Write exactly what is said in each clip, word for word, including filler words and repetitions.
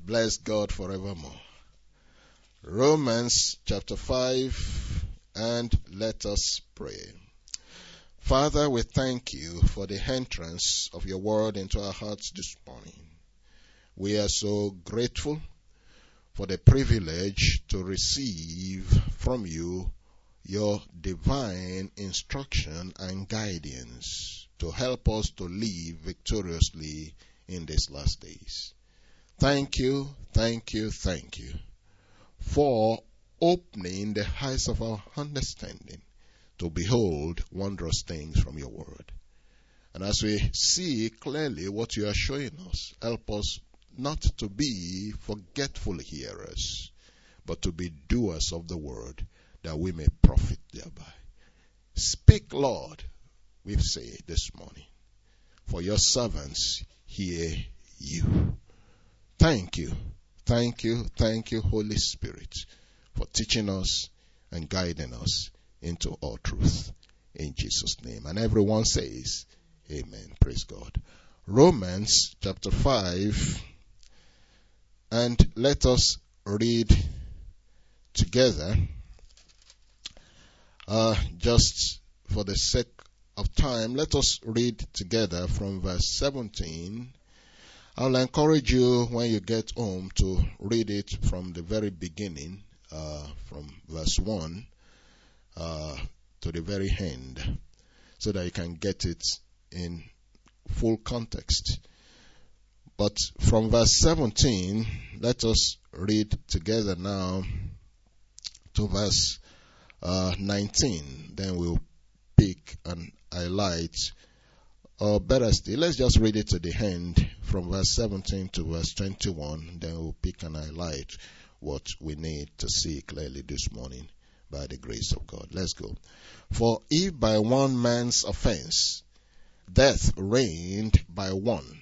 Bless God forevermore. Romans chapter five, and let us pray. Father, we thank you for the entrance of your word into our hearts this morning. We are so grateful for the privilege to receive from you your divine instruction and guidance to help us to live victoriously in these last days. Thank you, thank you, thank you for opening the eyes of our understanding to behold wondrous things from your word. And as we see clearly what you are showing us, help us not to be forgetful hearers, but to be doers of the word, that we may profit thereby. Speak, Lord, we say this morning, for your servants hear you. Thank you, thank you, thank you, Holy Spirit, for teaching us and guiding us into all truth. In Jesus' name. And everyone says, amen. Praise God. Romans chapter five, and let us read together, uh, just for the sake of time, let us read together from verse seventeen. I'll encourage you when you get home to read it from the very beginning, uh, from verse one uh, to the very end, so that you can get it in full context. But from verse seventeen, let us read together now to verse uh, nineteen. Then we'll pick and highlight. Or better still, let's just read it to the end from verse seventeen to verse twenty-one. Then we'll pick and highlight what we need to see clearly this morning by the grace of God. Let's go. For if by one man's offense death reigned by one,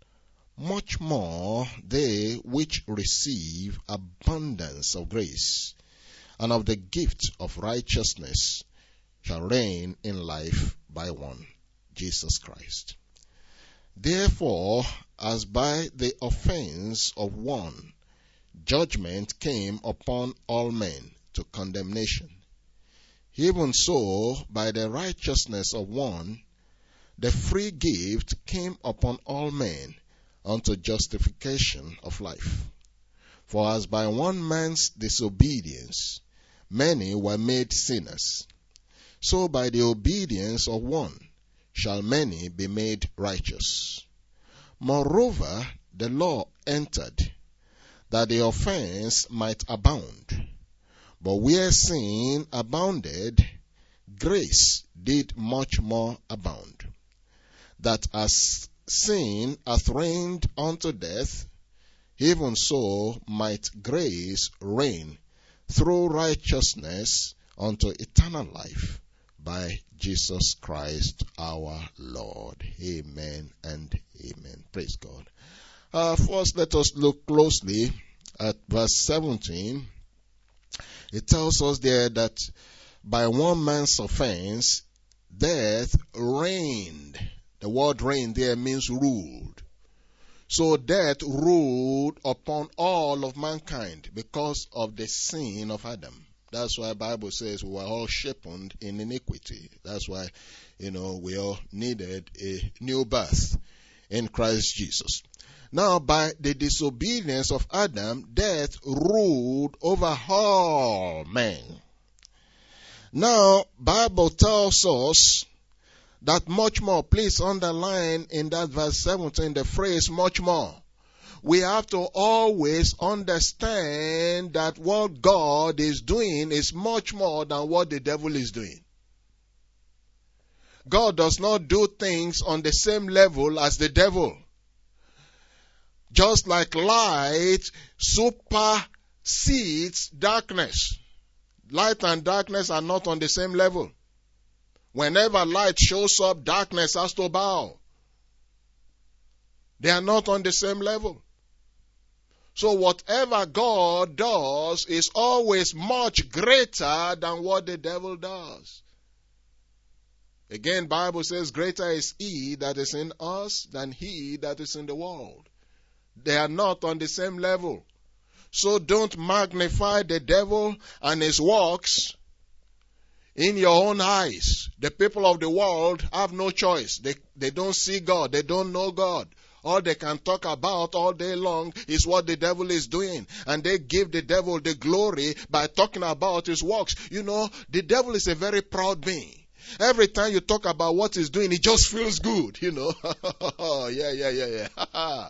much more they which receive abundance of grace and of the gift of righteousness shall reign in life by one, Jesus Christ. Therefore, as by the offense of one, judgment came upon all men to condemnation, even so by the righteousness of one, the free gift came upon all men unto justification of life. For as by one man's disobedience many were made sinners, so by the obedience of one shall many be made righteous. Moreover, the law entered, that the offense might abound. But where sin abounded, grace did much more abound, that as sin hath reigned unto death, even so might grace reign through righteousness unto eternal life by Jesus Christ our Lord. Amen and amen. Praise God. Uh, first, let us look closely at verse seventeen. It tells us there that by one man's offense, death reigned. The word reign there means ruled. So death ruled upon all of mankind because of the sin of Adam. That's why the Bible says we were all shapen in iniquity. That's why, you know, we all needed a new birth in Christ Jesus. Now, by the disobedience of Adam, death ruled over all men. Now, Bible tells us that much more. Please underline in that verse seventeen the phrase much more. We have to always understand that what God is doing is much more than what the devil is doing. God does not do things on the same level as the devil. Just like light supersedes darkness. Light and darkness are not on the same level. Whenever light shows up, darkness has to bow. They are not on the same level. So whatever God does is always much greater than what the devil does. Again, Bible says, greater is he that is in us than he that is in the world. They are not on the same level. So don't magnify the devil and his works in your own eyes. The people of the world have no choice. They, they don't see God. They don't know God. All they can talk about all day long is what the devil is doing. And they give the devil the glory by talking about his works. You know, the devil is a very proud being. Every time you talk about what he's doing, it just feels good, you know. yeah, yeah, yeah, yeah.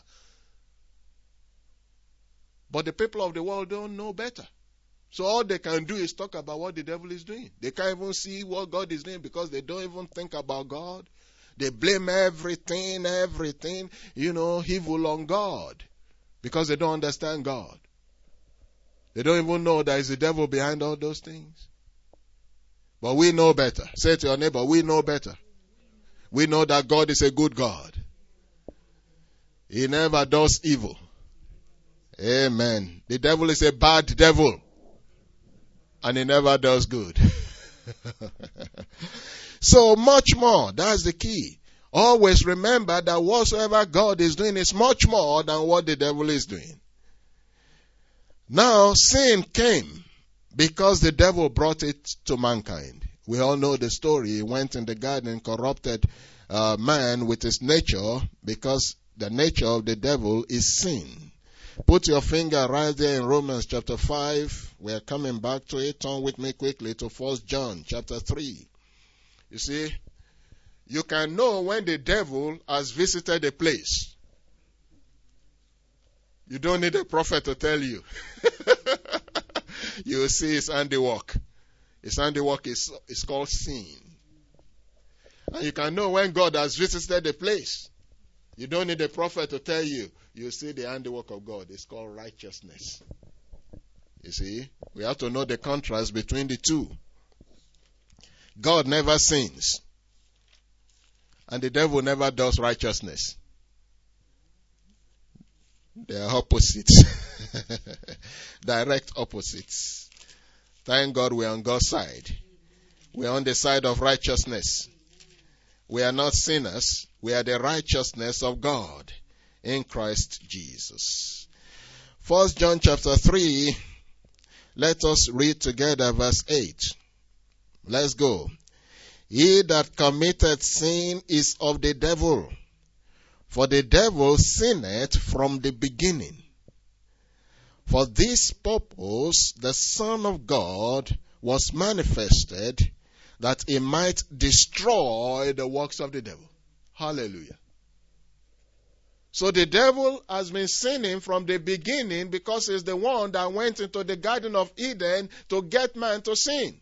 But the people of the world don't know better. So all they can do is talk about what the devil is doing. They can't even see what God is doing because they don't even think about God. They blame everything, everything, you know, evil on God because they don't understand God. They don't even know there is a devil behind all those things. But we know better. Say to your neighbor, we know better. We know that God is a good God. He never does evil. Amen. The devil is a bad devil. And he never does good. So much more. That's the key. Always remember that whatsoever God is doing is much more than what the devil is doing. Now, sin came because the devil brought it to mankind. We all know the story. He went in the garden and corrupted uh, man with his nature because the nature of the devil is sin. Put your finger right there in Romans chapter five. We are coming back to it. Turn with me quickly to First John chapter three. You see, you can know when the devil has visited a place. You don't need a prophet to tell you. You will see his handiwork. His handiwork is, is called sin. And you can know when God has visited a place. You don't need a prophet to tell you. You see the handiwork of God. It's called righteousness. You see, we have to know the contrast between the two. God never sins. And the devil never does righteousness. They are opposites. Direct opposites. Thank God we are on God's side. We are on the side of righteousness. We are not sinners. We are the righteousness of God in Christ Jesus. First John chapter three. Let us read together verse eight. Let's go. He that committed sin is of the devil, for the devil sinned from the beginning. For this purpose the Son of God was manifested, that he might destroy the works of the devil. Hallelujah. So the devil has been sinning from the beginning because he's the one that went into the Garden of Eden to get man to sin.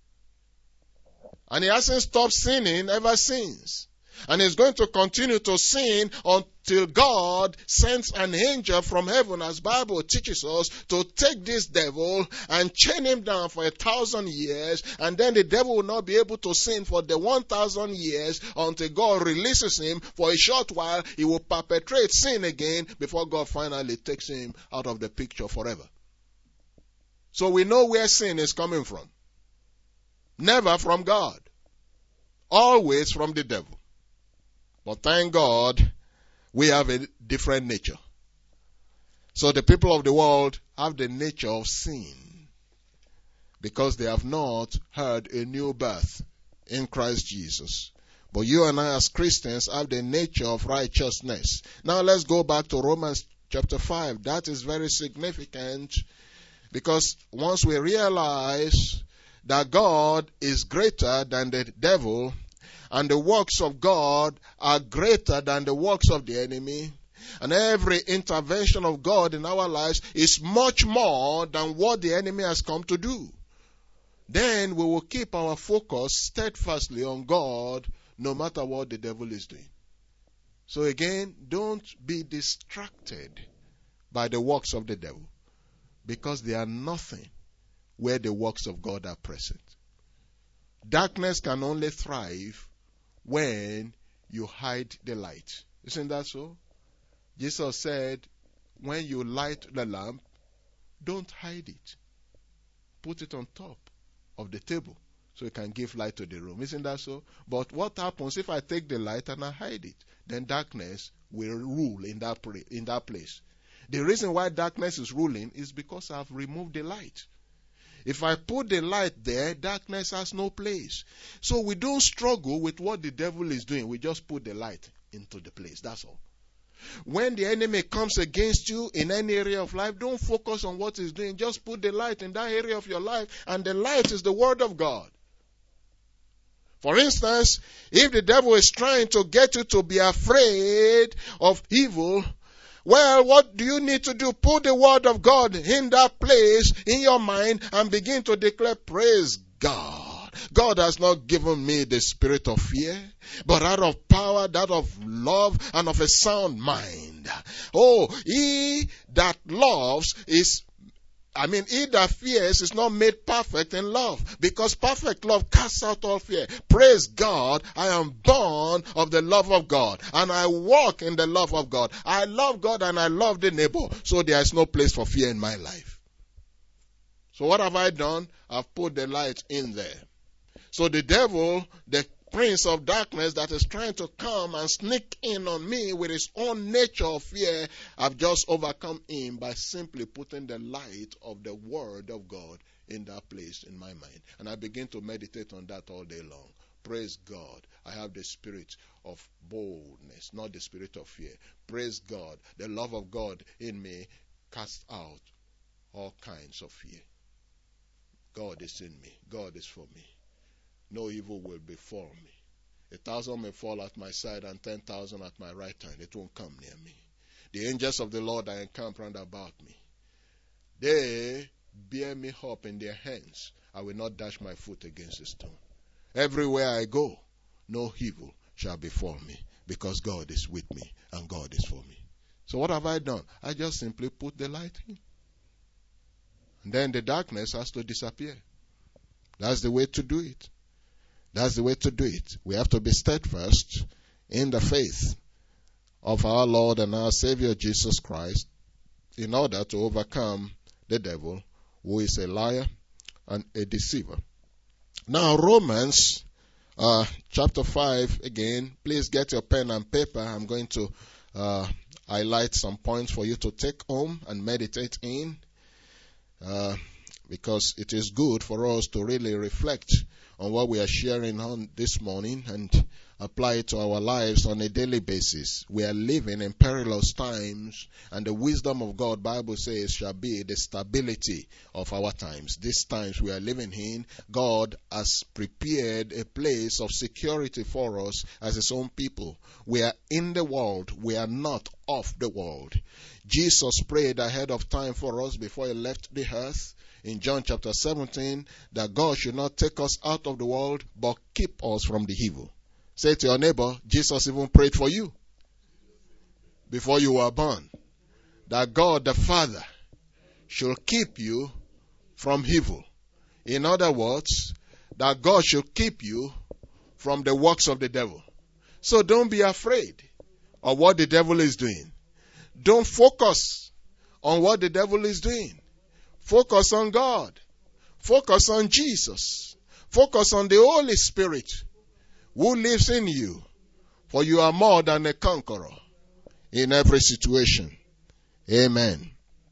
And he hasn't stopped sinning ever since. And he's going to continue to sin until God sends an angel from heaven, as Bible teaches us, to take this devil and chain him down for a thousand years. And then the devil will not be able to sin for the one thousand years until God releases him. For a short while, he will perpetrate sin again before God finally takes him out of the picture forever. So we know where sin is coming from. Never from God. Always from the devil. But thank God, we have a different nature. So the people of the world have the nature of sin because they have not heard a new birth in Christ Jesus. But you and I as Christians have the nature of righteousness. Now let's go back to Romans chapter five. That is very significant because once we realize that God is greater than the devil, and the works of God are greater than the works of the enemy, and every intervention of God in our lives is much more than what the enemy has come to do, then we will keep our focus steadfastly on God no matter what the devil is doing. So again, don't be distracted by the works of the devil, because they are nothing where the works of God are present. Darkness can only thrive when you hide the light. Isn't that so? Jesus said, when you light the lamp, don't hide it. Put it on top of the table so it can give light to the room. Isn't that so? But what happens if I take the light and I hide it? Then darkness will rule in that, in that place. The reason why darkness is ruling is because I've removed the light. If I put the light there, darkness has no place. So we don't struggle with what the devil is doing. We just put the light into the place. That's all. When the enemy comes against you in any area of life, don't focus on what he's doing. Just put the light in that area of your life, and the light is the Word of God. For instance, if the devil is trying to get you to be afraid of evil, well, what do you need to do? Put the Word of God in that place in your mind and begin to declare, praise God. God has not given me the spirit of fear, but out of power, that of love, and of a sound mind. Oh, he that loves is I mean, he that fears is not made perfect in love, because perfect love casts out all fear. Praise God, I am born of the love of God, and I walk in the love of God. I love God and I love the neighbor, so there is no place for fear in my life. So what have I done? I've put the light in there. So the devil, the prince of darkness that is trying to come and sneak in on me with his own nature of fear, I've just overcome him by simply putting the light of the Word of God in that place in my mind. And I begin to meditate on that all day long. Praise God. I have the spirit of boldness, not the spirit of fear. Praise God. The love of God in me casts out all kinds of fear. God is in me. God is for me. No evil will befall me. A thousand may fall at my side and ten thousand at my right hand. It won't come near me. The angels of the Lord are encamped round about me. They bear me up in their hands. I will not dash my foot against a stone. Everywhere I go, no evil shall befall me, because God is with me and God is for me. So what have I done? I just simply put the light in. And then the darkness has to disappear. That's the way to do it. That's the way to do it. We have to be steadfast in the faith of our Lord and our Savior Jesus Christ in order to overcome the devil, who is a liar and a deceiver. Now, Romans uh, chapter five again. Please get your pen and paper. I'm going to uh, highlight some points for you to take home and meditate in, uh, because it is good for us to really reflect on what we are sharing on this morning and apply it to our lives on a daily basis. We are living in perilous times, and the wisdom of God, Bible says, shall be the stability of our times. These times we are living in, God has prepared a place of security for us as His own people. We are in the world. We are not of the world. Jesus prayed ahead of time for us before He left the earth in John chapter seventeen, that God should not take us out of the world, but keep us from the evil. Say to your neighbor, Jesus even prayed for you before you were born, that God the Father should keep you from evil. In other words, that God should keep you from the works of the devil. So don't be afraid of what the devil is doing. Don't focus on what the devil is doing. Focus on God. Focus on Jesus. Focus on the Holy Spirit who lives in you. For you are more than a conqueror in every situation. Amen.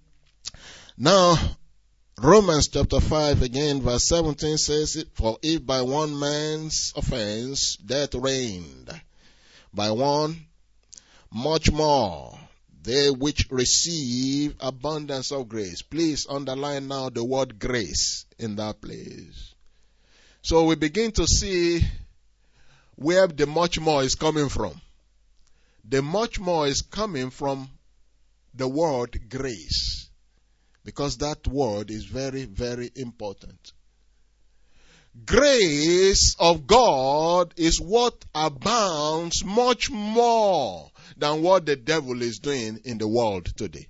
Now, Romans chapter five again, verse seventeen says, for if by one man's offense death reigned, by one much more they which receive abundance of grace. Please underline now the word grace in that place. So we begin to see where the much more is coming from. The much more is coming from the word grace, because that word is very, very important. Grace of God is what abounds much more than what the devil is doing in the world today.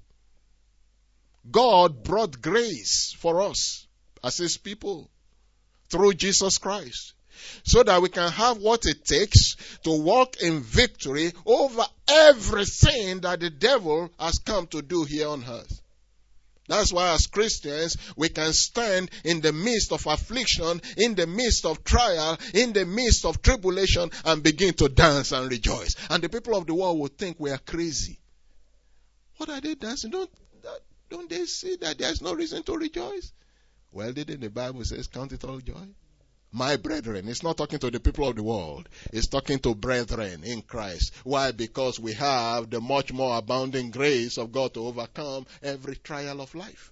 God brought grace for us as His people through Jesus Christ, so that we can have what it takes to walk in victory over everything that the devil has come to do here on earth. That's why as Christians, we can stand in the midst of affliction, in the midst of trial, in the midst of tribulation, and begin to dance and rejoice. And the people of the world will think we are crazy. What are they dancing? Don't, don't they see that there's no reason to rejoice? Well, didn't the Bible says, count it all joy? My brethren. It's not talking to the people of the world. It's talking to brethren in Christ. Why? Because we have the much more abounding grace of God to overcome every trial of life.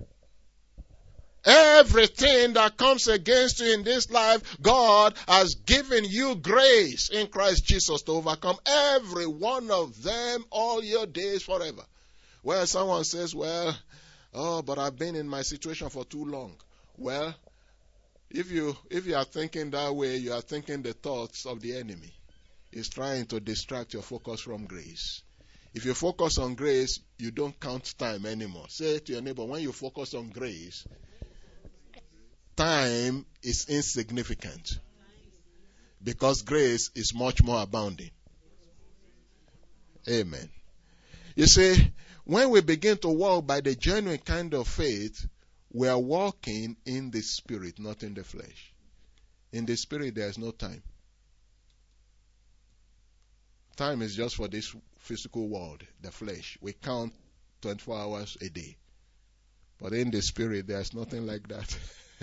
Everything that comes against you in this life, God has given you grace in Christ Jesus to overcome every one of them all your days forever. Well, someone says, well, oh, but I've been in my situation for too long. Well, if you if you are thinking that way, you are thinking the thoughts of the enemy. He's trying to distract your focus from grace. If you focus on grace, you don't count time anymore. Say to your neighbor, when you focus on grace, time is insignificant because grace is much more abounding. Amen. You see, when we begin to walk by the genuine kind of faith, we are walking in the spirit, not in the flesh. In the spirit, there is no time. Time is just for this physical world, the flesh. We count twenty-four hours a day. But in the spirit, there is nothing like that.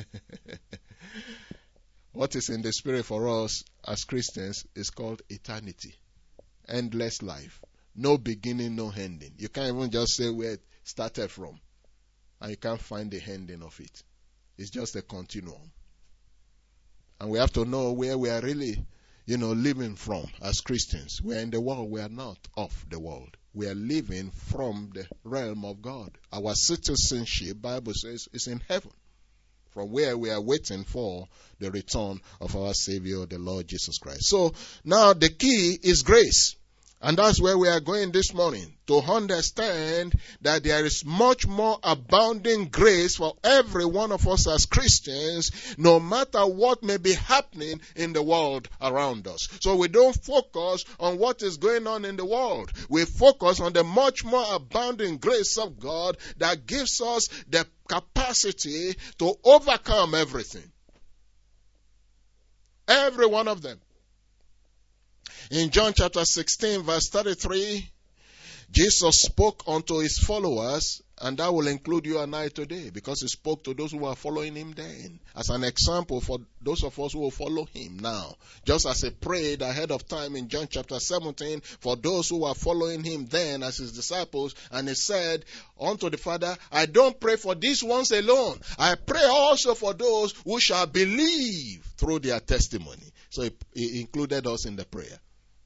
What is in the spirit for us as Christians is called eternity. Endless life. No beginning, no ending. You can't even just say where it started from. And you can't find the ending of it. It's just a continuum. And we have to know where we are really, you know, living from as Christians. We are in the world. We are not of the world. We are living from the realm of God. Our citizenship, Bible says, is in heaven, from where we are waiting for the return of our Savior, the Lord Jesus Christ. So now the key is grace. And that's where we are going this morning, to understand that there is much more abounding grace for every one of us as Christians, no matter what may be happening in the world around us. So we don't focus on what is going on in the world. We focus on the much more abounding grace of God that gives us the capacity to overcome everything. Every one of them. In John chapter sixteen, verse thirty-three, Jesus spoke unto his followers, and that will include you and I today, because he spoke to those who were following him then, as an example for those of us who will follow him now. Just as he prayed ahead of time in John chapter seventeen, for those who were following him then as his disciples, and he said unto the Father, I don't pray for these ones alone. I pray also for those who shall believe through their testimony. So he, he included us in the prayer.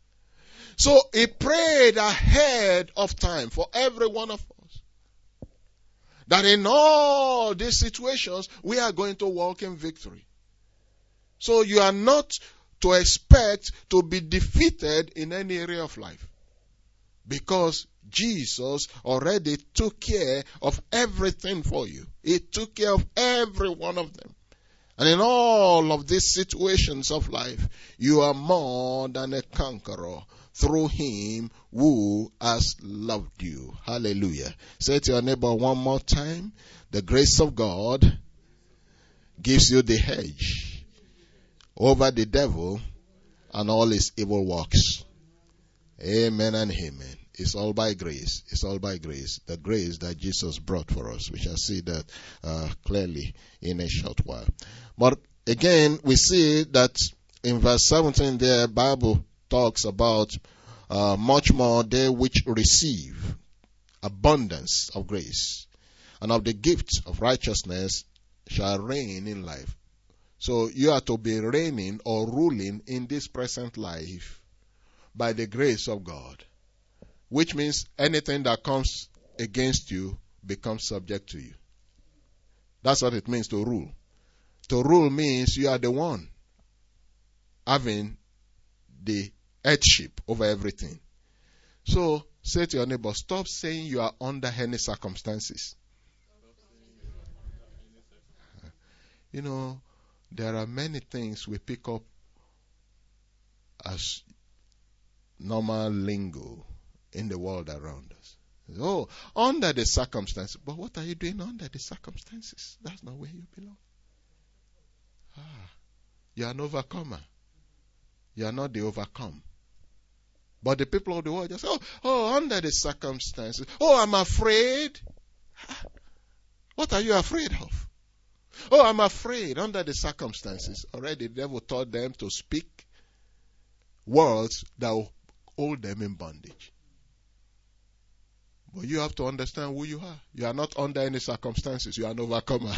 So he prayed ahead of time for every one of us, that in all these situations, we are going to walk in victory. So you are not to expect to be defeated in any area of life, because Jesus already took care of everything for you. He took care of every one of them. And in all of these situations of life, you are more than a conqueror through him who has loved you. Hallelujah. Say to your neighbor one more time, the grace of God gives you the hedge over the devil and all his evil works. Amen and amen. It's all by grace. It's all by grace. The grace that Jesus brought for us. We shall see that uh, clearly in a short while. But again, we see that in verse seventeen there, Bible talks about uh, much more they which receive abundance of grace, and of the gift of righteousness shall reign in life. So you are to be reigning or ruling in this present life by the grace of God, which means anything that comes against you becomes subject to you. That's what it means to rule. To rule means you are the one having the headship over everything. So say to your neighbor, stop saying you are under any circumstances. You know, there are many things we pick up as normal lingo in the world around us. Oh, under the circumstances. But what are you doing under the circumstances? That's not where you belong. Ah, you are an overcomer. You are not the overcome. But the people of the world just say, oh, oh, under the circumstances. Oh, I'm afraid. What are you afraid of? Oh, I'm afraid under the circumstances. Already the devil taught them to speak words that will hold them in bondage. But you have to understand who you are. You are not under any circumstances. You are an overcomer.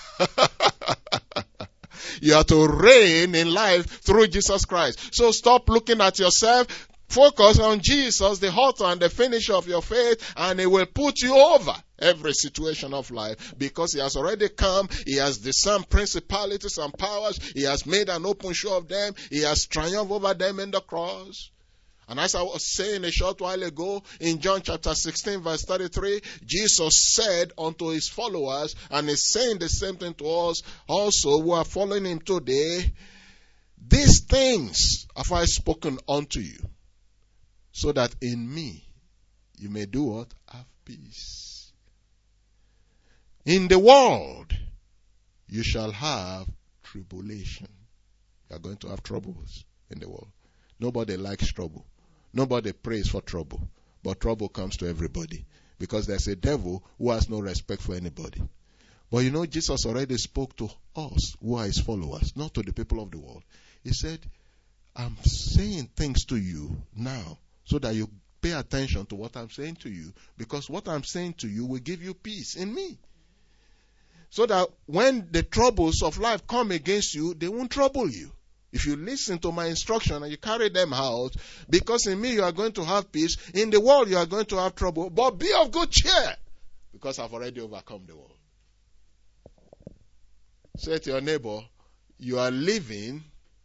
You are to reign in life through Jesus Christ. So stop looking at yourself. Focus on Jesus, the author and the finisher of your faith, and He will put you over every situation of life, because He has already come. He has disarmed principalities and powers. He has made an open show of them. He has triumphed over them in the cross. And as I was saying a short while ago, in John chapter sixteen verse thirty-three, Jesus said unto His followers, and He's saying the same thing to us also who are following Him today, these things have I spoken unto you, so that in me you may do what? Have peace. In the world you shall have tribulation. You are going to have troubles in the world. Nobody likes trouble. Nobody prays for trouble. But trouble comes to everybody, because there's a devil who has no respect for anybody. But you know, Jesus already spoke to us who are His followers, not to the people of the world. He said, I'm saying things to you now so that you pay attention to what I'm saying to you, because what I'm saying to you will give you peace in me. So that when the troubles of life come against you, they won't trouble you. If you listen to my instruction and you carry them out, because in me you are going to have peace, in the world you are going to have trouble, but be of good cheer, because I've already overcome the world. Say to your neighbor, you are living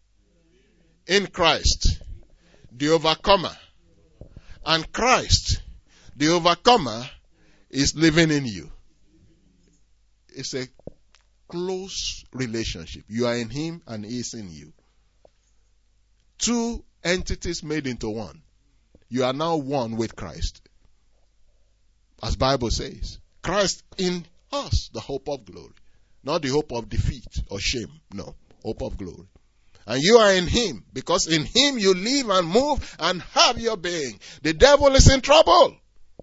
in Christ, the overcomer. And Christ, the overcomer, is living in you. It's a close relationship. You are in Him and He is in you. Two entities made into one. You are now one with Christ. As Bible says, Christ in us, the hope of glory. Not the hope of defeat or shame. No, hope of glory. And you are in Him, because in Him you live and move and have your being. The devil is in trouble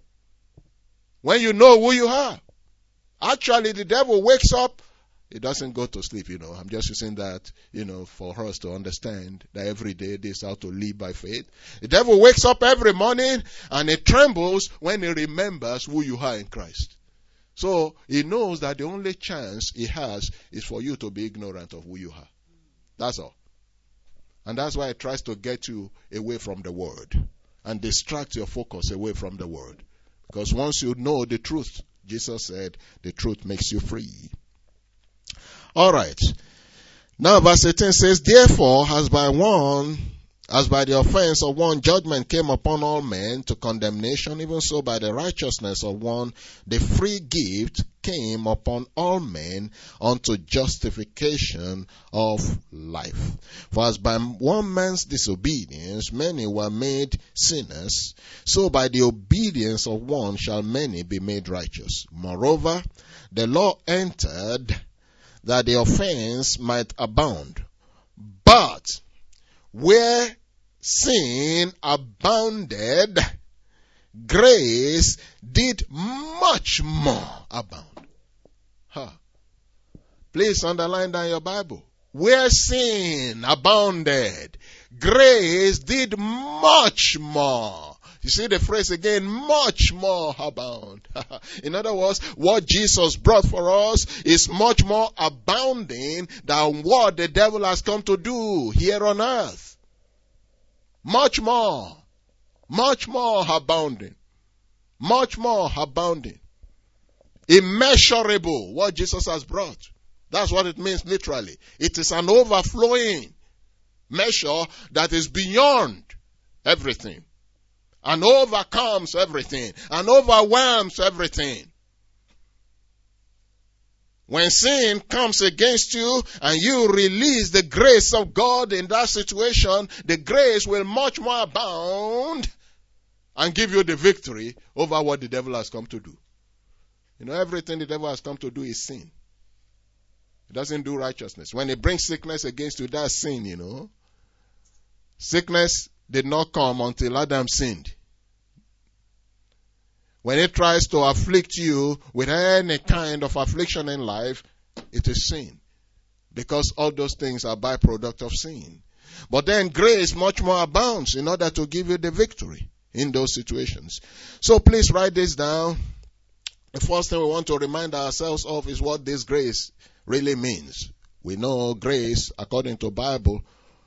when you know who you are. Actually, the devil wakes up. He doesn't go to sleep, you know. I'm just using that, you know, for us to understand that every day this is how to live by faith. The devil wakes up every morning and he trembles when he remembers who you are in Christ. So he knows that the only chance he has is for you to be ignorant of who you are. That's all. And that's why he tries to get you away from the Word and distract your focus away from the Word. Because once you know the truth, Jesus said, the truth makes you free. All right. Now verse eighteen says, therefore, as by one, as by the offense of one judgment came upon all men to condemnation, even so by the righteousness of one the free gift came upon all men unto justification of life. For as by one man's disobedience many were made sinners, so by the obedience of one shall many be made righteous. Moreover, the law entered that the offense might abound. But where sin abounded, grace did much more abound. Huh. Please underline that in your Bible. Where sin abounded, grace did much more. You see the phrase again, much more abound. In other words, what Jesus brought for us is much more abounding than what the devil has come to do here on earth. Much more. Much more abounding. Much more abounding. Immeasurable, what Jesus has brought. That's what it means literally. It is an overflowing measure that is beyond everything. And overcomes everything. And overwhelms everything. When sin comes against you and you release the grace of God in that situation, the grace will much more abound and give you the victory over what the devil has come to do. You know, everything the devil has come to do is sin. He doesn't do righteousness. When he brings sickness against you, that's sin, you know. Sickness did not come until Adam sinned. When it tries to afflict you with any kind of affliction in life, it is sin. Because all those things are byproduct of sin. But then grace much more abounds in order to give you the victory in those situations. So please write this down. The first thing we want to remind ourselves of is what this grace really means. We know grace, according to the Bible,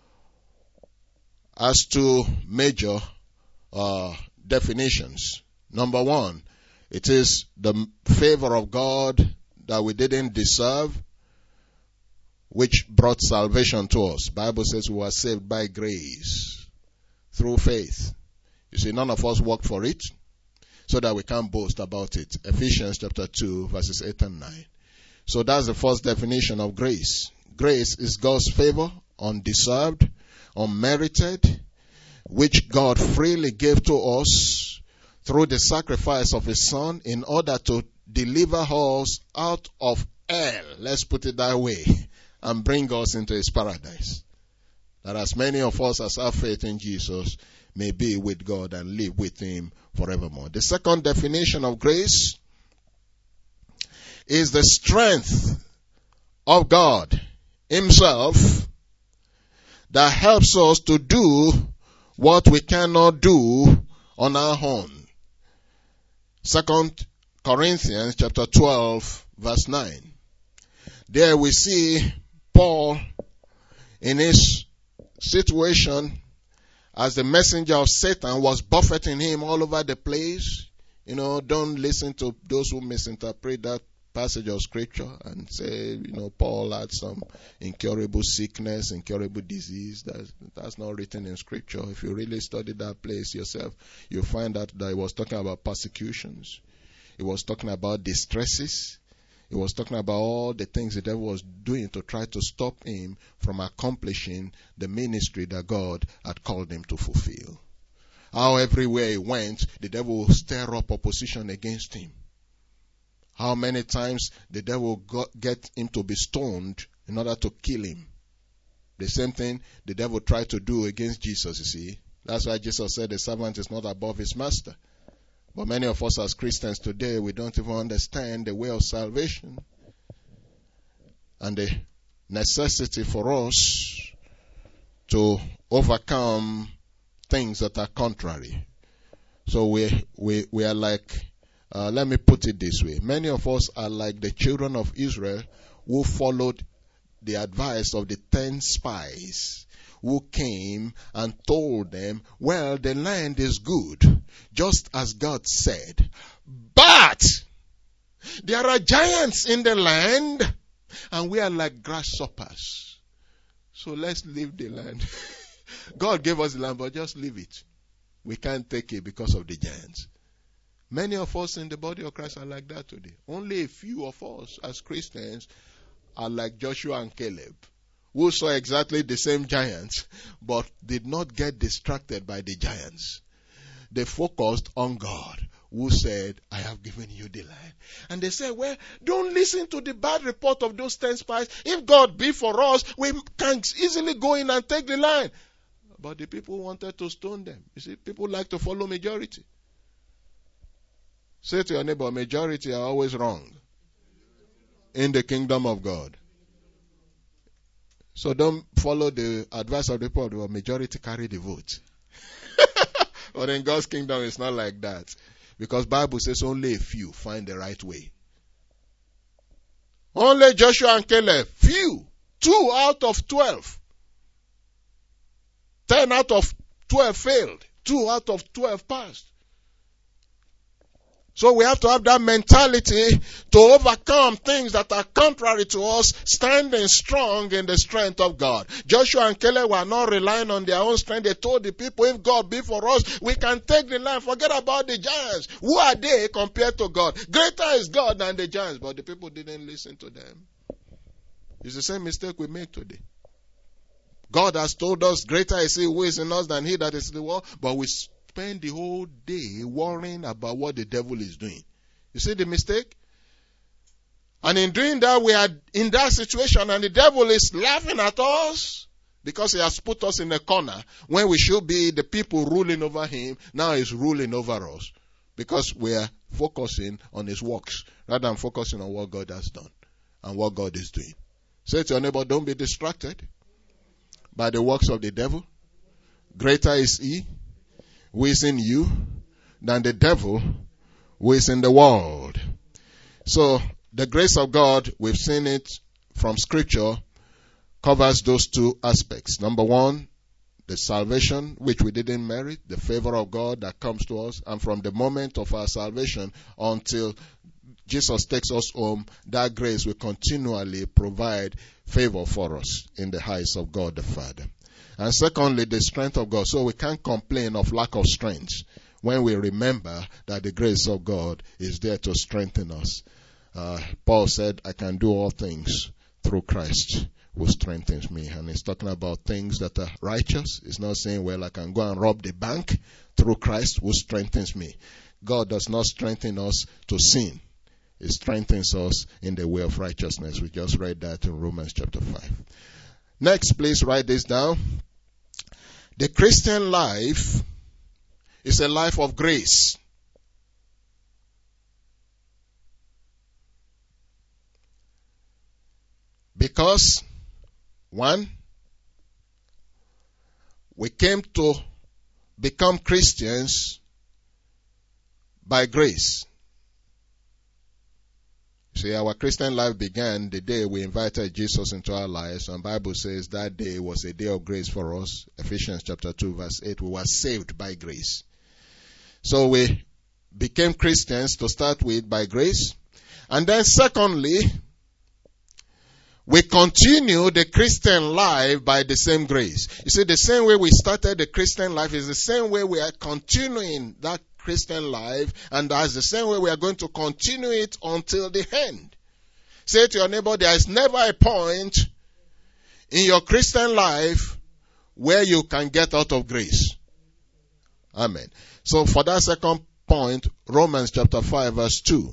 has two major uh, definitions. Number one, it is the favor of God that we didn't deserve, which brought salvation to us. The Bible says we were saved by grace, through faith. You see, none of us worked for it, so that we can't boast about it. Ephesians chapter two, verses eight and nine. So that's the first definition of grace. Grace is God's favor, undeserved, unmerited, which God freely gave to us through the sacrifice of His Son in order to deliver us out of hell, let's put it that way, and bring us into His paradise. That as many of us as have faith in Jesus may be with God and live with Him forevermore. The second definition of grace is the strength of God Himself that helps us to do what we cannot do on our own. Second Corinthians chapter twelve, verse nine. There we see Paul in his situation as the messenger of Satan was buffeting him all over the place. You know, don't listen to those who misinterpret that passage of scripture and say, you know, Paul had some incurable sickness, incurable disease. That's, that's not written in scripture. If you really study that place yourself, you'll find out that he was talking about persecutions. He was talking about distresses. He was talking about all the things the devil was doing to try to stop him from accomplishing the ministry that God had called him to fulfill. How everywhere he went, the devil would stir up opposition against him. How many times the devil got, get him to be stoned in order to kill him. The same thing the devil tried to do against Jesus, you see. That's why Jesus said the servant is not above his master. But many of us as Christians today, we don't even understand the way of salvation and the necessity for us to overcome things that are contrary. So we we we are like, uh, let me put it this way. Many of us are like the children of Israel who followed the advice of the ten spies who came and told them, well, the land is good, just as God said. But there are giants in the land, and we are like grasshoppers. So let's leave the land. God gave us the land, but just leave it. We can't take it because of the giants. Many of us in the body of Christ are like that today. Only a few of us as Christians are like Joshua and Caleb, who saw exactly the same giants, but did not get distracted by the giants. They focused on God, who said, I have given you the land. And they said, well, don't listen to the bad report of those ten spies. If God be for us, we can easily go in and take the land. But the people wanted to stone them. You see, people like to follow majority. Say to your neighbor, majority are always wrong in the kingdom of God. So don't follow the advice of the people. The majority carry the vote. But in God's kingdom, it's not like that. Because Bible says only a few find the right way. Only Joshua and Caleb, few. Two out of twelve. Ten out of twelve failed. Two out of twelve passed. So we have to have that mentality to overcome things that are contrary to us, standing strong in the strength of God. Joshua and Caleb were not relying on their own strength. They told the people, if God be for us, we can take the land. Forget about the giants. Who are they compared to God? Greater is God than the giants. But the people didn't listen to them. It's the same mistake we make today. God has told us, greater is He who is in us than he that is in the world. But we spend the whole day worrying about what the devil is doing. You see the mistake? And in doing that, we are in that situation and the devil is laughing at us. Because he has put us in a corner when we should be the people ruling over him. Now he's ruling over us. Because we are focusing on his works rather than focusing on what God has done and what God is doing. Say to your neighbor, don't be distracted by the works of the devil. Greater is he who is in you than the devil who is in the world. So the grace of God, we've seen it from Scripture, covers those two aspects. Number one, the salvation which we didn't merit, the favor of God that comes to us, and from the moment of our salvation until Jesus takes us home, that grace will continually provide favor for us in the eyes of God the Father. And secondly, the strength of God. So we can't complain of lack of strength when we remember that the grace of God is there to strengthen us. Uh, Paul said, I can do all things through Christ who strengthens me. And he's talking about things that are righteous. He's not saying, well, I can go and rob the bank through Christ who strengthens me. God does not strengthen us to sin. He strengthens us in the way of righteousness. We just read that in Romans chapter five. Next, please write this down. The Christian life is a life of grace. Because, one, we came to become Christians by grace. See, our Christian life began the day we invited Jesus into our lives, and the Bible says that day was a day of grace for us. Ephesians chapter two verse eight, we were saved by grace. So we became Christians to start with by grace. And then secondly, we continue the Christian life by the same grace. You see, the same way we started the Christian life is the same way we are continuing that Christian life, and that's the same way we are going to continue it until the end. Say to your neighbor, there is never a point in your Christian life where you can get out of grace. Amen. So for that second point, Romans chapter five verse two.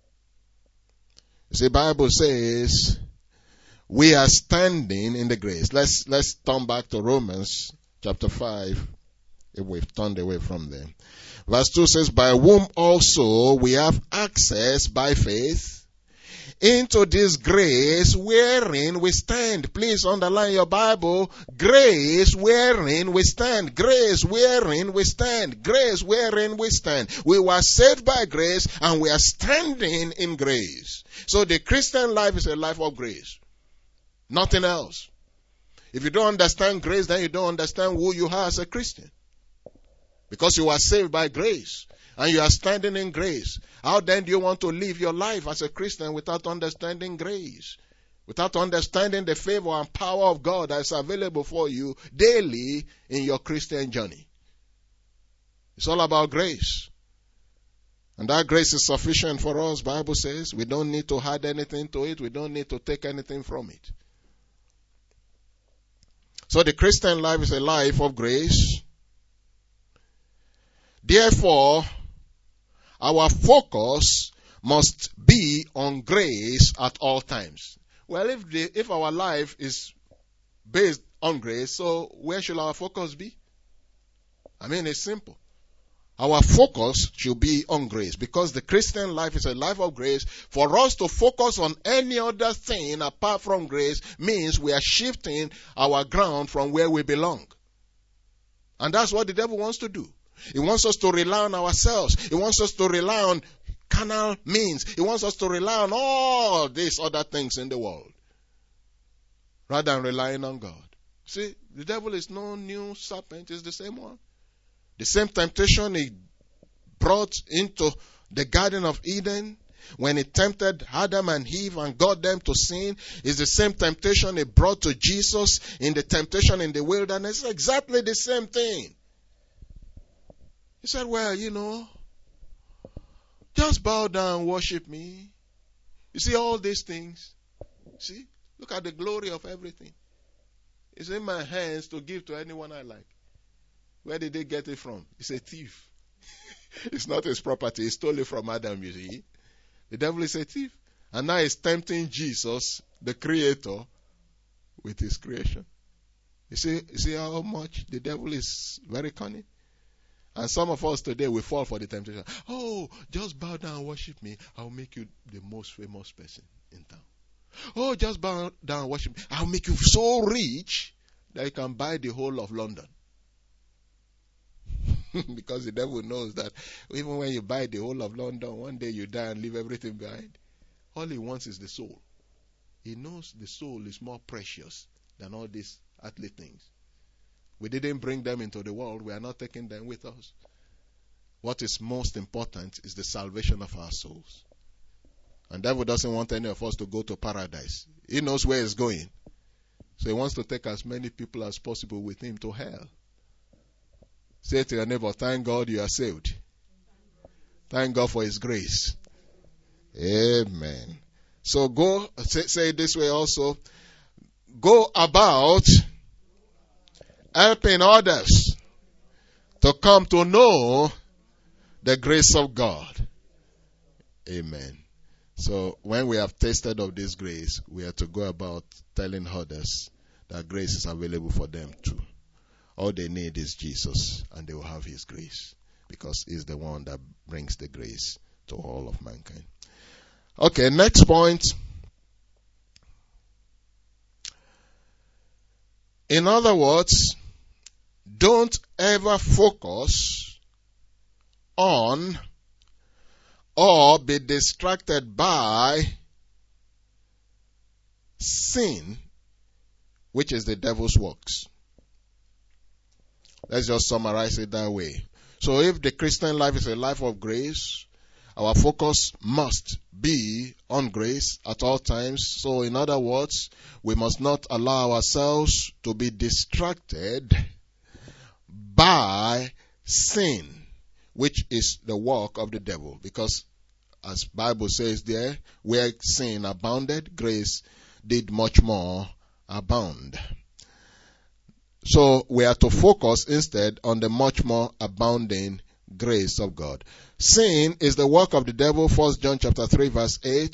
The Bible says, we are standing in the grace. Let's, let's turn back to Romans chapter five, if we've turned away from them. Verse two says, by whom also we have access by faith into this grace wherein we stand. Please underline your Bible. Grace wherein we stand. Grace wherein we stand. Grace wherein we stand. We were saved by grace and we are standing in grace. So the Christian life is a life of grace. Nothing else. If you don't understand grace, then you don't understand who you are as a Christian. Because you are saved by grace and you are standing in grace. How then do you want to live your life as a Christian without understanding grace? Without understanding the favor and power of God that is available for you daily in your Christian journey. It's all about grace. And that grace is sufficient for us, Bible says. We don't need to add anything to it. We don't need to take anything from it. So the Christian life is a life of grace. Therefore, our focus must be on grace at all times. Well, if the, if our life is based on grace, so where should our focus be? I mean, it's simple. Our focus should be on grace, because the Christian life is a life of grace. For us to focus on any other thing apart from grace means we are shifting our ground from where we belong. And that's what the devil wants to do. He wants us to rely on ourselves. He wants us to rely on carnal means. He wants us to rely on all these other things in the world, rather than relying on God. See, the devil is no new serpent. It's the same one. The same temptation he brought into the Garden of Eden when he tempted Adam and Eve and got them to sin is the same temptation he brought to Jesus in the temptation in the wilderness. It's exactly the same thing. He said, well, you know, just bow down and worship me. You see all these things? See? Look at the glory of everything. It's in my hands to give to anyone I like. Where did they get it from? It's a thief. It's not his property. He stole it from Adam, you see. The devil is a thief. And now he's tempting Jesus, the Creator, with his creation. You see, you see how much the devil is very cunning? And some of us today, we fall for the temptation. Oh, just bow down and worship me. I'll make you the most famous person in town. Oh, just bow down and worship me. I'll make you so rich that you can buy the whole of London. Because the devil knows that even when you buy the whole of London, one day you die and leave everything behind. All he wants is the soul. He knows the soul is more precious than all these earthly things. We didn't bring them into the world. We are not taking them with us. What is most important is the salvation of our souls. And the devil doesn't want any of us to go to paradise. He knows where he's going. So he wants to take as many people as possible with him to hell. Say to your neighbor, thank God you are saved. Thank God for his grace. Amen. So go, say, say it this way also. Go about helping others to come to know the grace of God. Amen. So when we have tasted of this grace, we are to go about telling others that grace is available for them too. All they need is Jesus, and they will have his grace, because he's the one that brings the grace to all of mankind. Okay, next point. In other words, don't ever focus on or be distracted by sin, which is the devil's works. Let's just summarize it that way. So if the Christian life is a life of grace, our focus must be on grace at all times. So in other words, we must not allow ourselves to be distracted by sin, which is the work of the devil. Because as Bible says there, where sin abounded, grace did much more abound. So we are to focus instead on the much more abounding grace of God. Sin is the work of the devil, First John chapter three verse eight.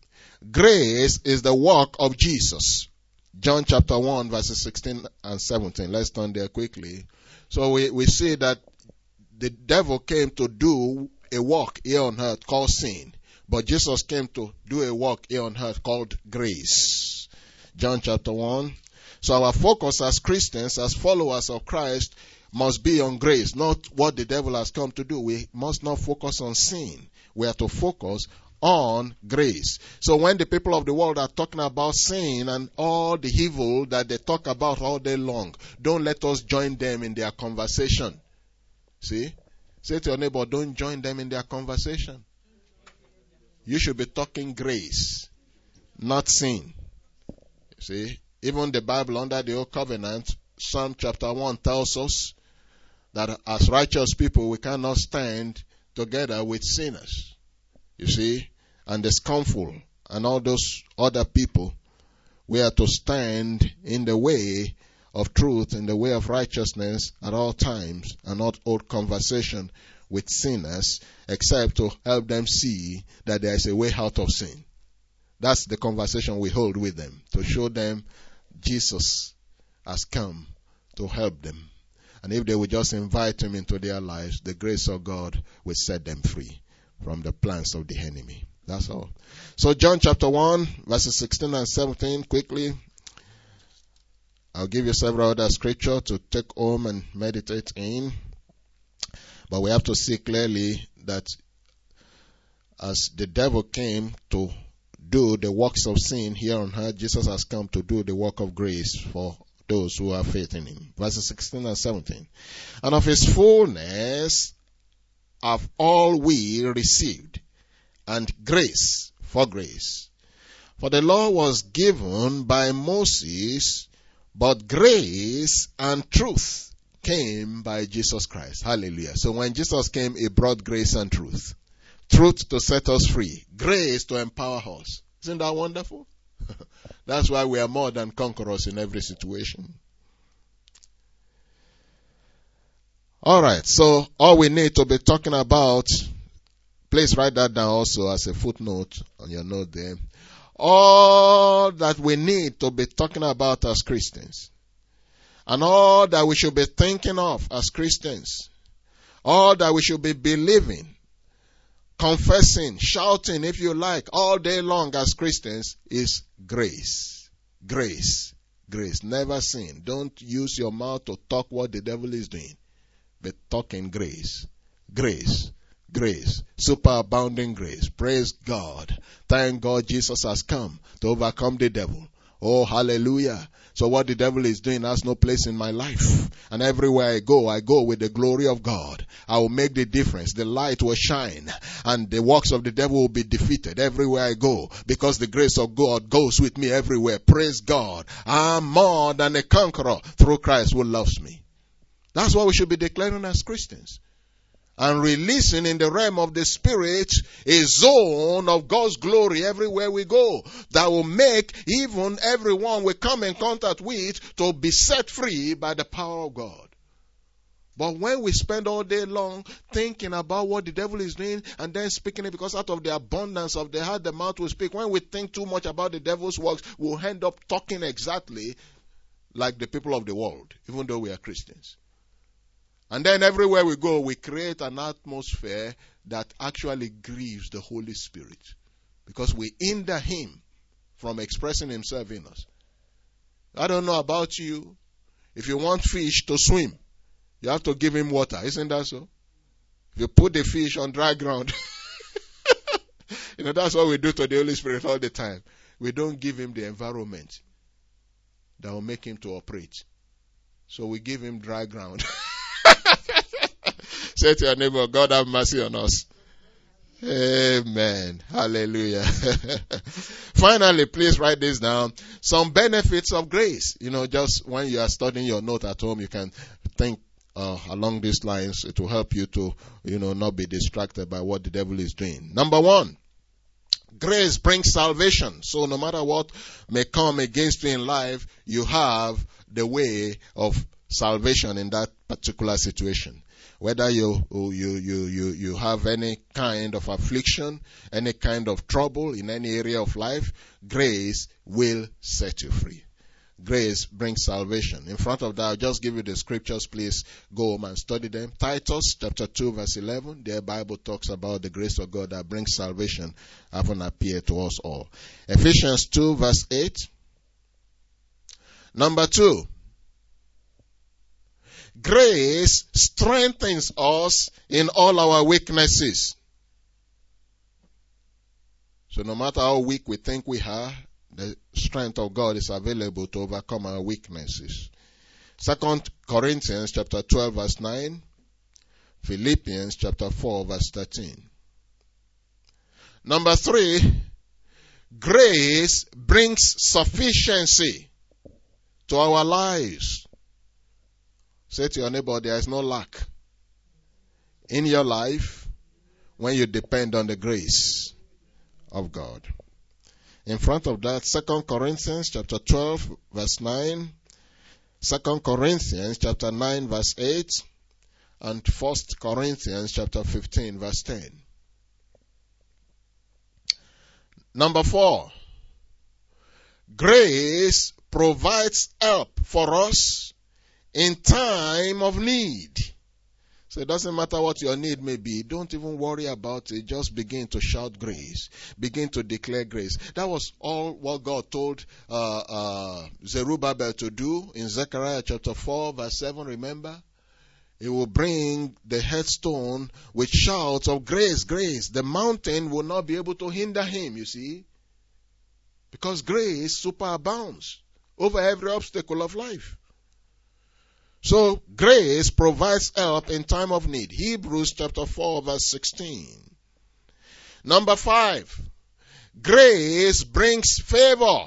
Grace is the work of Jesus. John chapter one verses sixteen and seventeen. Let's turn there quickly. So we, we see that the devil came to do a work here on earth called sin. But Jesus came to do a work here on earth called grace. John chapter one. So our focus as Christians, as followers of Christ, must be on grace, not what the devil has come to do. We must not focus on sin. We are to focus on grace. So when the people of the world are talking about sin and all the evil that they talk about all day long, don't let us join them in their conversation. See? Say to your neighbor, don't join them in their conversation. You should be talking grace, not sin. See? Even the Bible under the Old Covenant, Psalm chapter one tells us that as righteous people, we cannot stand together with sinners. You see? And the scornful and all those other people, we are to stand in the way of truth, in the way of righteousness at all times, and not hold conversation with sinners, except to help them see that there is a way out of sin. That's the conversation we hold with them, to show them Jesus has come to help them. And if they will just invite him into their lives, the grace of God will set them free from the plans of the enemy. That's all. So John chapter one, verses sixteen and seventeen, quickly. I'll give you several other scriptures to take home and meditate in. But we have to see clearly that as the devil came to do the works of sin here on earth, Jesus has come to do the work of grace for those who have faith in him. Verses sixteen and seventeen. And of his fullness have all we received, and grace for grace. For the law was given by Moses, but grace and truth came by Jesus Christ. Hallelujah. So when Jesus came, he brought grace and truth. Truth to set us free. Grace to empower us. Isn't that wonderful? That's why we are more than conquerors in every situation. Alright, so all we need to be talking about, please write that down also as a footnote on your note there. All that we need to be talking about as Christians And all that we should be thinking of as Christians, all that we should be believing, confessing, shouting, if you like, all day long as Christians is grace. Grace. Grace. Never sin. Don't use your mouth to talk what the devil is doing, but talk in grace. Grace. Grace. Superabounding grace. Praise God. Thank God Jesus has come to overcome the devil. Oh, hallelujah. So what the devil is doing has no place in my life. And everywhere I go, I go with the glory of God. I will make the difference. The light will shine. And the works of the devil will be defeated everywhere I go. Because the grace of God goes with me everywhere. Praise God. I'm more than a conqueror through Christ who loves me. That's what we should be declaring as Christians. And releasing in the realm of the Spirit a zone of God's glory everywhere we go that will make even everyone we come in contact with to be set free by the power of God. But when we spend all day long thinking about what the devil is doing and then speaking it, because out of the abundance of the heart the mouth will speak, when we think too much about the devil's works, we'll end up talking exactly like the people of the world, even though we are Christians. And then everywhere we go, we create an atmosphere that actually grieves the Holy Spirit. Because we hinder Him from expressing Himself in us. I don't know about you. If you want fish to swim, you have to give him water. Isn't that so? If you put the fish on dry ground, you know, that's what we do to the Holy Spirit all the time. We don't give him the environment that will make him to operate. So we give him dry ground. Say to your neighbor, God have mercy on us. Amen. Hallelujah. Finally, please write this down. Some benefits of grace. You know, just when you are studying your note at home, you can think uh, along these lines. It will help you to, you know, not be distracted by what the devil is doing. Number one, grace brings salvation. So no matter what may come against you in life, you have the way of salvation in that particular situation. Whether you, you, you, you, you have any kind of affliction, any kind of trouble in any area of life, grace will set you free. Grace brings salvation. In front of that, I'll just give you the scriptures. Please go home and study them. Titus chapter two verse eleven. The Bible talks about the grace of God that brings salvation having appeared to us all. Ephesians two verse eight. Number two. Grace strengthens us in all our weaknesses. So no matter how weak we think we are, the strength of God is available to overcome our weaknesses. Second Corinthians chapter twelve verse nine. Philippians chapter four verse thirteen. Number three, grace brings sufficiency to our lives. Say to your neighbor, there is no lack in your life when you depend on the grace of God. In front of that, Second Corinthians chapter twelve verse nine, Second Corinthians chapter nine verse eight, and First Corinthians chapter fifteen verse ten. Number four, grace provides help for us in time of need. So it doesn't matter what your need may be. Don't even worry about it. Just begin to shout grace. Begin to declare grace. That was all what God told uh, uh, Zerubbabel to do in Zechariah chapter four verse seven. Remember? He will bring the headstone with shouts of grace, grace. The mountain will not be able to hinder him, you see. Because grace superabounds over every obstacle of life. So, grace provides help in time of need. Hebrews chapter four verse sixteen. Number five, grace brings favor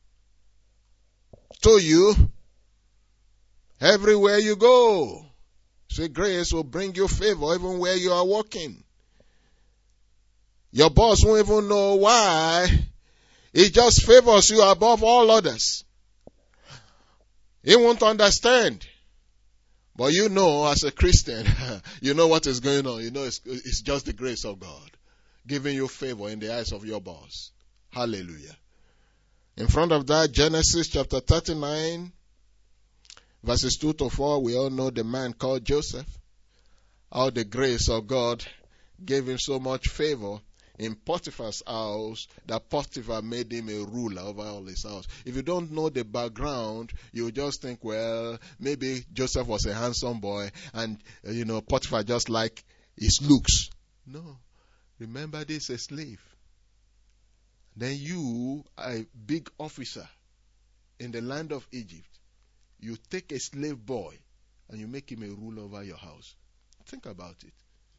to you everywhere you go. So, grace will bring you favor even where you are working. Your boss won't even know why. He just favors you above all others. He won't understand. But you know, as a Christian, you know what is going on. You know it's, it's just the grace of God giving you favor in the eyes of your boss. Hallelujah. In front of that, Genesis chapter thirty-nine, Verses two to four, we all know the man called Joseph. How the grace of God gave him so much favor in Potiphar's house that Potiphar made him a ruler over all his house. If you don't know the background, you just think, well, maybe Joseph was a handsome boy and, you know, Potiphar just liked his looks. No. Remember, this is a slave. Then you, a big officer in the land of Egypt, you take a slave boy and you make him a ruler over your house. Think about it.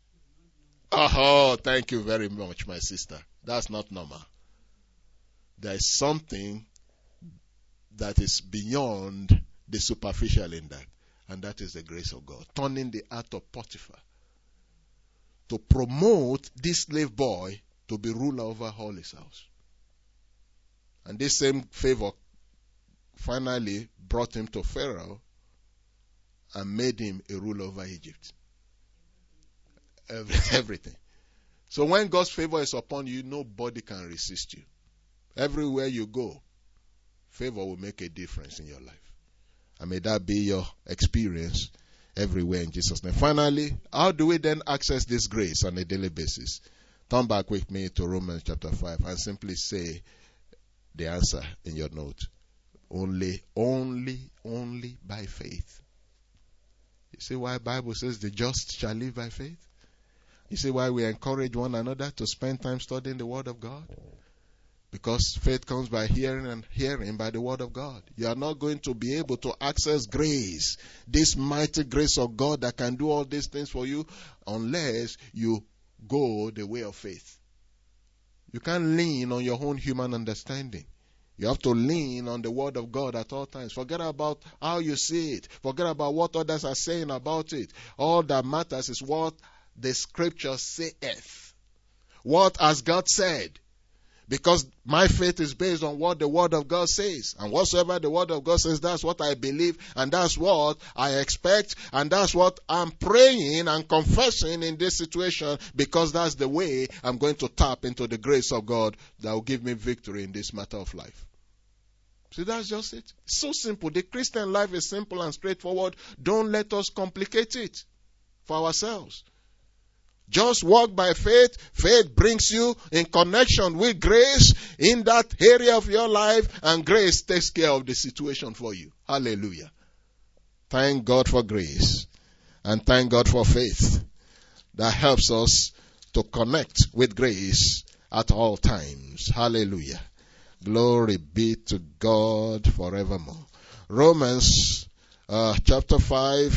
Oh, thank you very much, my sister. That's not normal. There is something that is beyond the superficial in that, and that is the grace of God. Turning the heart of Potiphar to promote this slave boy to be ruler over all his house. And this same favor finally brought him to Pharaoh and made him a ruler over Egypt. Everything. So when God's favor is upon you, nobody can resist you. Everywhere you go, favor will make a difference in your life. And may that be your experience everywhere in Jesus' name. Finally, how do we then access this grace on a daily basis? Turn back with me to Romans chapter five and simply say the answer in your note. Only, only, only by faith. You see why the Bible says the just shall live by faith? You see why we encourage one another to spend time studying the Word of God? Because faith comes by hearing, and hearing by the Word of God. You are not going to be able to access grace, this mighty grace of God that can do all these things for you, unless you go the way of faith. You can't lean on your own human understanding. You have to lean on the Word of God at all times. Forget about how you see it. Forget about what others are saying about it. All that matters is what the Scripture saith. What has God said? Because my faith is based on what the Word of God says. And whatsoever the Word of God says, that's what I believe, and that's what I expect, and that's what I'm praying and confessing in this situation, because that's the way I'm going to tap into the grace of God that will give me victory in this matter of life. See, that's just it. It's so simple. The Christian life is simple and straightforward. Don't let us complicate it for ourselves. Just walk by faith. Faith brings you in connection with grace in that area of your life, and grace takes care of the situation for you. Hallelujah. Thank God for grace, and thank God for faith that helps us to connect with grace at all times. Hallelujah. Glory be to God forevermore. Romans uh, chapter five,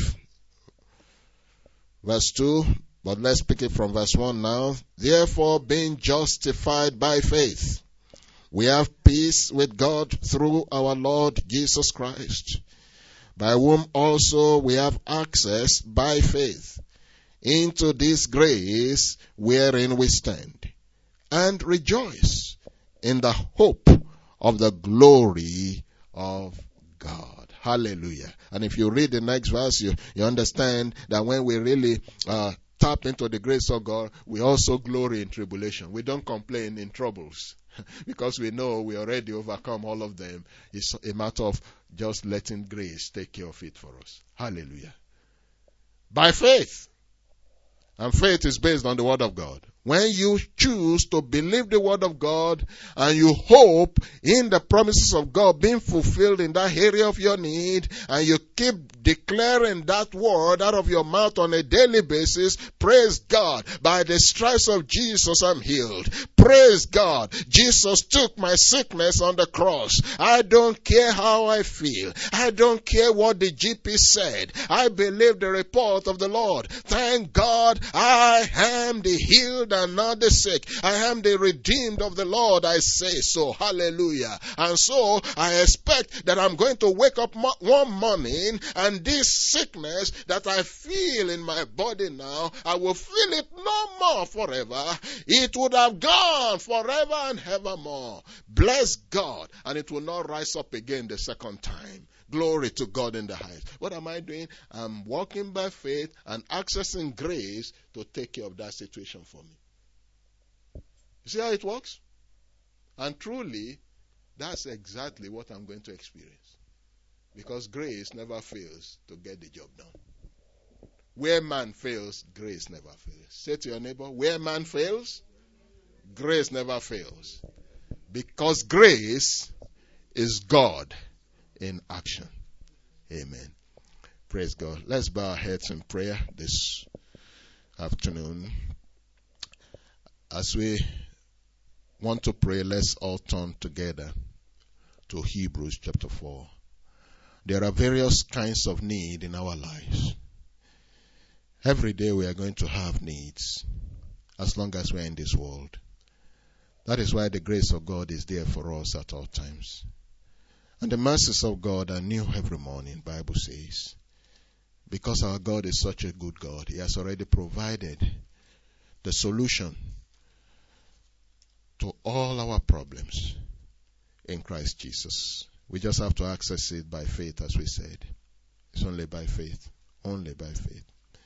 verse two. But let's pick it from verse one now. Therefore, being justified by faith, we have peace with God through our Lord Jesus Christ, by whom also we have access by faith into this grace wherein we stand, and rejoice in the hope of the glory of God. Hallelujah. And if you read the next verse, you, you understand that when we really uh, tap into the grace of God, we also glory in tribulation. We don't complain in troubles because we know we already overcome all of them. It's a matter of just letting grace take care of it for us. Hallelujah. By faith. And faith is based on the Word of God. When you choose to believe the Word of God and you hope in the promises of God being fulfilled in that area of your need, and you keep declaring that word out of your mouth on a daily basis, praise God, by the stripes of Jesus I'm healed. Praise God, Jesus took my sickness on the cross. I don't care how I feel. I don't care what the G P said. I believe the report of the Lord. Thank God, I am the healed and not the sick. I am the redeemed of the Lord, I say so. Hallelujah. And so I expect that I'm going to wake up mo- one morning, and this sickness that I feel in my body now, I will feel it no more forever. It would have gone forever and evermore. Bless God. And it will not rise up again the second time. Glory to God in the highest. What am I doing? I'm walking by faith and accessing grace to take care of that situation for me. You see how it works? And truly, that's exactly what I'm going to experience. Because grace never fails to get the job done. Where man fails, grace never fails. Say to your neighbor, where man fails, grace never fails. Because grace is God in action. Amen. Praise God. Let's bow our heads in prayer this afternoon. As we want to pray, let's all turn together to Hebrews chapter four. There are various kinds of need in our lives. Every day we are going to have needs as long as we are in this world. That is why the grace of God is there for us at all times. And the mercies of God are new every morning, Bible says. Because our God is such a good God, He has already provided the solution to all our problems in Christ Jesus. We just have to access it by faith, as we said. It's only by faith. Only by faith.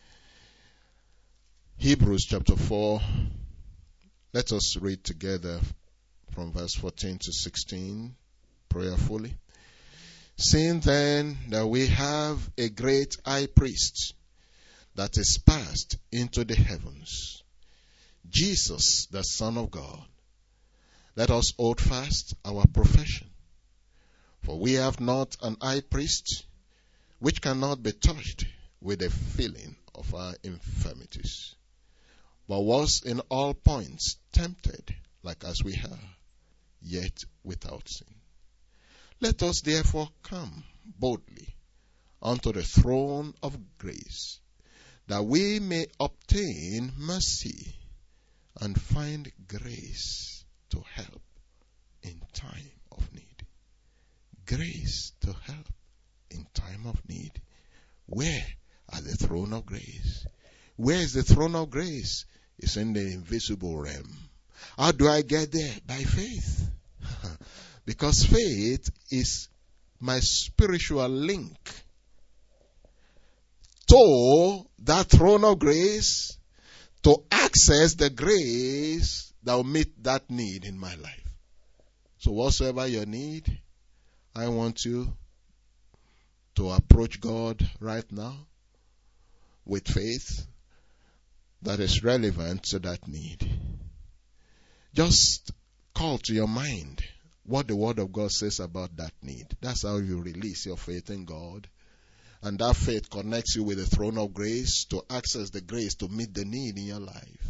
Hebrews chapter four. Let us read together from verse fourteen to sixteen prayerfully. Seeing then that we have a great high priest that is passed into the heavens, Jesus, the Son of God, let us hold fast our profession. For we have not an high priest which cannot be touched with the feeling of our infirmities, but was in all points tempted like as we are, yet without sin. Let us therefore come boldly unto the throne of grace, that we may obtain mercy and find grace to help in time of need. Grace to help in time of need. Where? At the throne of grace. Where is the throne of grace? It's in the invisible realm. How do I get there? By faith. Because faith is my spiritual link to that throne of grace, to access the grace that will meet that need in my life. So whatsoever your need, I want you to approach God right now with faith that is relevant to that need. Just call to your mind what the Word of God says about that need. That's how you release your faith in God. And that faith connects you with the throne of grace to access the grace to meet the need in your life.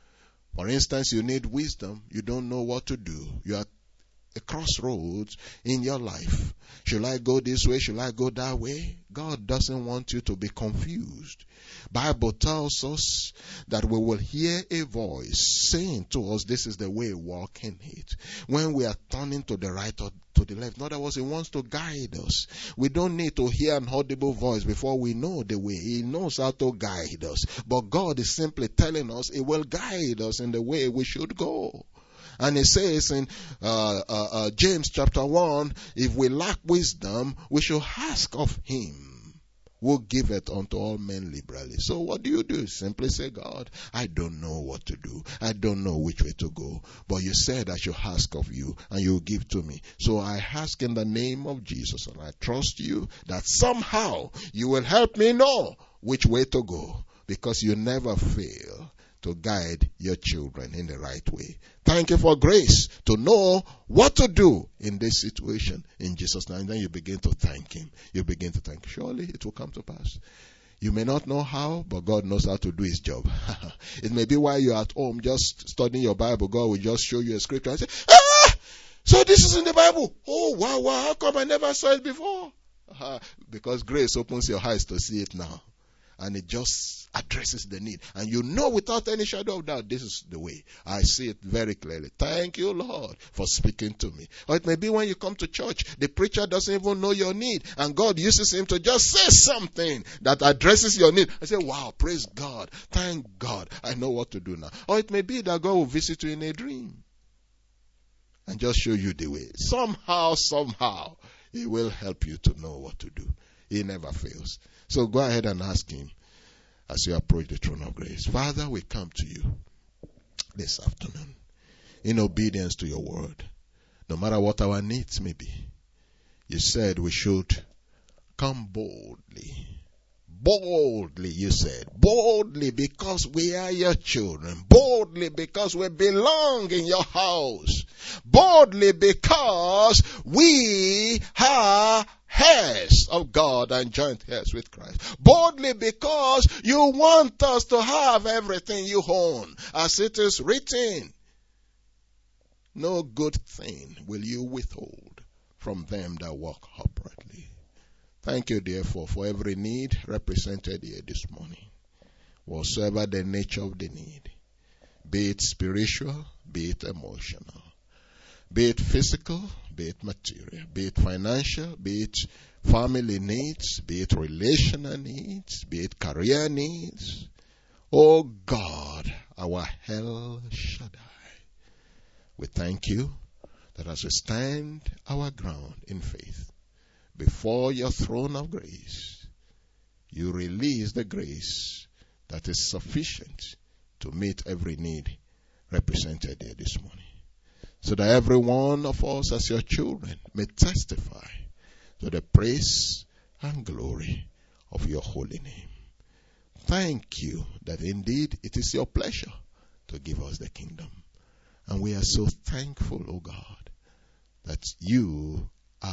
For instance, you need wisdom. You don't know what to do. You are a crossroads in your life. Should I go this way? Should I go that way? God doesn't want you to be confused. Bible tells us that we will hear a voice saying to us, this is the way, walk in it. When we are turning to the right or to the left. In other words, He wants to guide us. We don't need to hear an audible voice before we know the way. He knows how to guide us. But God is simply telling us He will guide us in the way we should go. And He says in uh, uh, uh, James chapter one, if we lack wisdom, we should ask of Him, who giveth unto all men liberally. So what do you do? Simply say, God, I don't know what to do. I don't know which way to go. But you said I should ask of you, and you will give to me. So I ask in the name of Jesus, and I trust you that somehow you will help me know which way to go, because you never fail to guide your children in the right way. Thank you for grace to know what to do in this situation in Jesus' name. And then you begin to thank Him. You begin to thank. Surely it will come to pass. You may not know how, but God knows how to do His job. It may be while you're at home just studying your Bible, God will just show you a scripture and say, ah, so this is in the Bible. Oh, wow, wow, how come I never saw it before? Uh, because grace opens your eyes to see it now. And it just addresses the need. And you know without any shadow of doubt, this is the way. I see it very clearly. Thank you, Lord, for speaking to me. Or it may be when you come to church, the preacher doesn't even know your need. And God uses him to just say something that addresses your need. I say, wow, praise God. Thank God. I know what to do now. Or it may be that God will visit you in a dream and just show you the way. Somehow, somehow, He will help you to know what to do. He never fails. So go ahead and ask Him as you approach the throne of grace. Father, we come to you this afternoon in obedience to your word. No matter what our needs may be, you said we should come boldly. Boldly, you said. Boldly because we are your children. Boldly because we belong in your house. Boldly because we are heirs of God and joint heirs with Christ. Boldly because you want us to have everything you own. As it is written, no good thing will you withhold from them that walk uprightly. Thank you, therefore, for every need represented here this morning, whatsoever the nature of the need, be it spiritual, be it emotional, be it physical, be it material, be it financial, be it family needs, be it relational needs, be it career needs. Oh God, our El Shaddai, we thank you that as we stand our ground in faith before your throne of grace, you release the grace that is sufficient to meet every need represented here this morning. So that every one of us as your children may testify to the praise and glory of your holy name. Thank you that indeed it is your pleasure to give us the kingdom. And we are so thankful, O God, that you are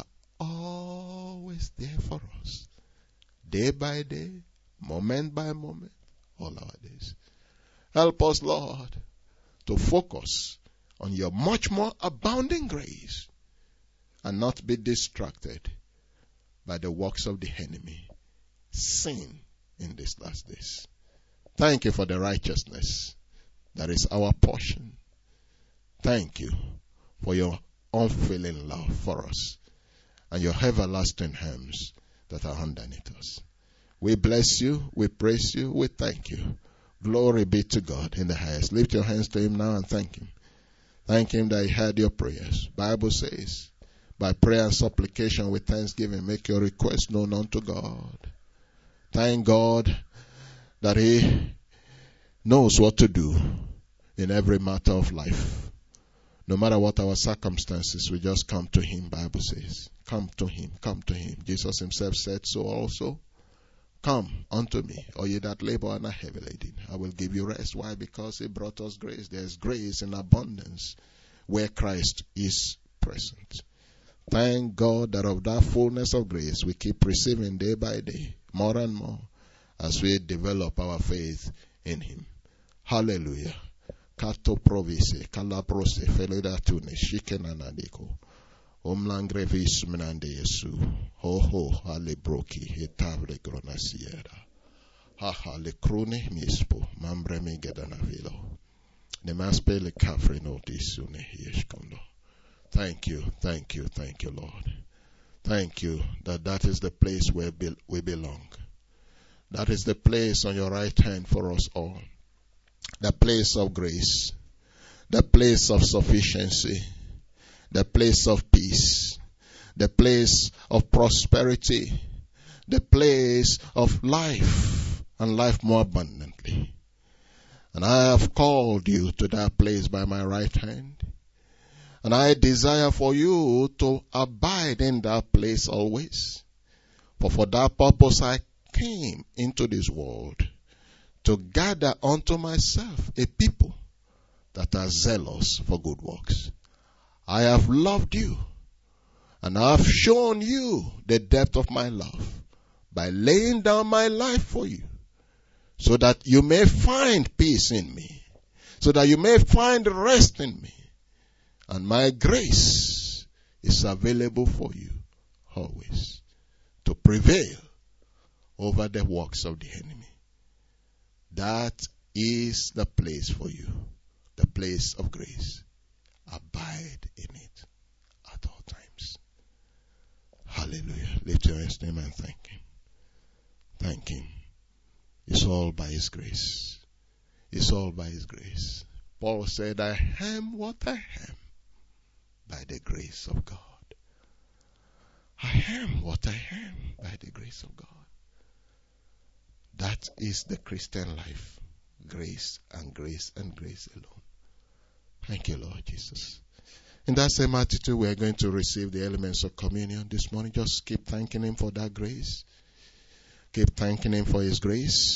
always there for us, day by day, moment by moment, all our days. Help us, Lord, to focus on your much more abounding grace and not be distracted by the works of the enemy, sin in these last days. Thank you for the righteousness that is our portion. Thank you for your unfailing love for us and your everlasting hands that are underneath us. We bless you, we praise you, we thank you. Glory be to God in the highest. Lift your hands to him now and thank him. Thank him that he heard your prayers. Bible says, by prayer and supplication with thanksgiving, make your request known unto God. Thank God that he knows what to do in every matter of life. No matter what our circumstances, we just come to him, Bible says. Come to him, come to him. Jesus himself said so also. Come unto me, all ye that labor and are heavy laden. I will give you rest. Why? Because he brought us grace. There's grace in abundance where Christ is present. Thank God that of that fullness of grace we keep receiving day by day, more and more, as we develop our faith in him. Hallelujah. Kato provise, kalaprose, felodatune, shikenanadiko. Omlangrevis menande Yesu. Ho ho, alebroki, etavle gronasiera. Ha ha, le krone mispo, mambre me gedanavilo. Ne maspe le kafre notisune hieshkondo. Thank you, thank you, thank you, Lord. Thank you that that is the place where we belong. That is the place on your right hand for us all. The place of grace, the place of sufficiency, the place of peace, the place of prosperity, the place of life and life more abundantly. And I have called you to that place by my right hand. And I desire for you to abide in that place always. For for that purpose I came into this world, to gather unto myself a people that are zealous for good works. I have loved you, and I have shown you the depth of my love by laying down my life for you, so that you may find peace in me, so that you may find rest in me. And my grace is available for you always to prevail over the works of the enemy. That is the place for you, the place of grace. Abide in it at all times. Hallelujah. Lift your hands to him and thank him. Thank him. It's all by his grace. It's all by his grace. Paul said, I am what I am by the grace of God. I am what I am by the grace of God. That is the Christian life. Grace and grace and grace alone. Thank you, Lord Jesus. In that same attitude, we are going to receive the elements of communion this morning. Just keep thanking Him for that grace. Keep thanking Him for His grace.